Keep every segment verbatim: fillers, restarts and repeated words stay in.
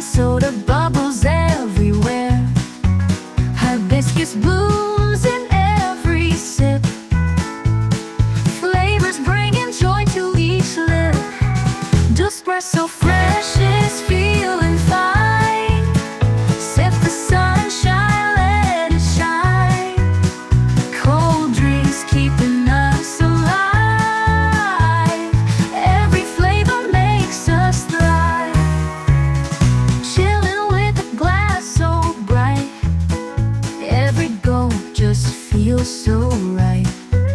soda bubbles everywhere. Hibiscus blooms in every sip, flavors bringing joy to each lip. Espresso fresh is feeling fine. Sip the sunshine, let it shine. Cold drinks keeping us alive. Every flavor makes us thrive. Chilling with a glass so bright, every go just feels so right.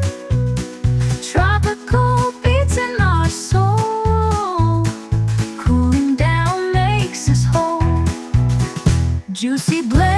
Tropical beats in our soul, cooling down makes us whole. Juicy blend